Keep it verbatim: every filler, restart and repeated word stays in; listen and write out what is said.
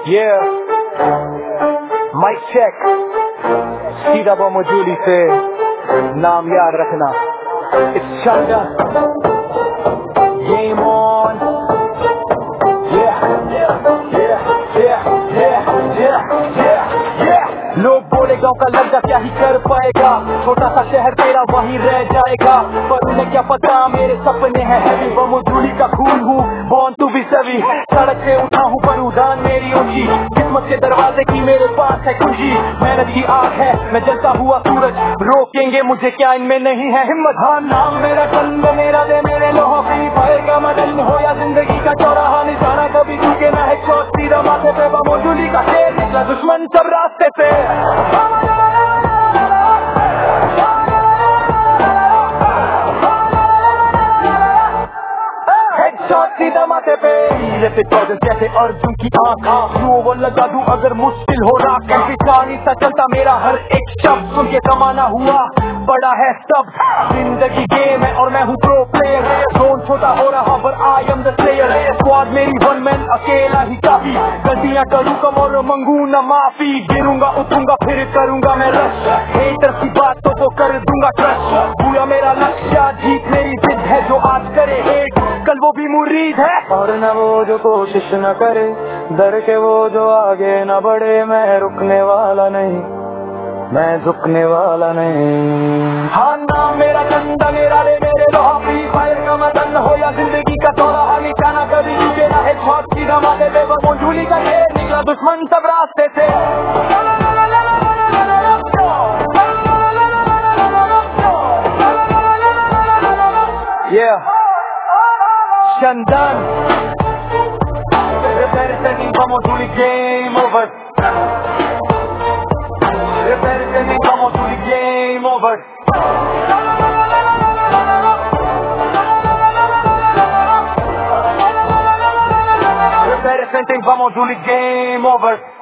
Yeah, mic check. सीधा बमजूली से नाम याद रखना. It's Chanda. Game on. Yeah, yeah, yeah, yeah, yeah, yeah, yeah, yeah. लोग बोले गाँव का लड़का क्या ही कर पाएगा, छोटा सा शहर तेरा वहीं रह जाएगा. पर उन्हें क्या पता मेरे सपने हैं हैवी, बमजूली का खून हूँ, born to be savvy. सड़क से उठा हूँ पर उड़ान मेरी ऊंची, किस्मत के दरवाजे की मेरे पास है कुंजी. मेहनत की आग है, मैं जलता हुआ सूरज, रोकेंगे मुझे क्या, इनमें नहीं है हिम्मत. हाँ नाम मेरा चंद, मेरा दे मेरे लोहा फ्री फायर का मदन हो या जिंदगी का चौराहा निशाना, कभी चूके ना है शॉट सीधा माथे पे. बमजूली का शेर निकला दुश्मन सब रास्ते से. हेडशॉट सीधा माथे पे, जैसे चौदह जैसे अर्जुन की आँख. वो लगा दूं अगर मुश्किल हो रहा, कैसे जानी सा चलता मेरा हर एक शब्द. सुन के कमाना हुआ बड़ा है सब, जिंदगी गेम है और मैं हूँ प्रो प्लेयर. जोन छोटा हो रहा पर I am the player. Squad मेरी वन मैन अकेला ही काफी, गलतियां करूँ कम और मंगू न माफी. गिरूंगा उठूंगा फिर करूंगा मैं रश, हेटर की बातों को कर दूंगा क्रश. पूरा मेरा लक्ष्य जीत मेरी जिद है, जो आज करे हेट कल वो भी मुरीद है. और न वो जो कोशिश न करे, डर के वो जो आगे न बढ़े. मैं रुकने वाला नहीं, मैं झुकने वाला नहीं. हाँ नाम मेरा चंदा, मेरा ले मेरे लोहा फ्री फायर का मदन हो या जिंदगी का चौराहा निशाना, कभी चूके ना है शॉट सीधा माथे पे. बमजूली का शेर निकला दुश्मन सब रास्ते से. Yeah, Chandan, representing Bamojuli, game over. Representing Bamojuli, game over. Representing Bamojuli, game over.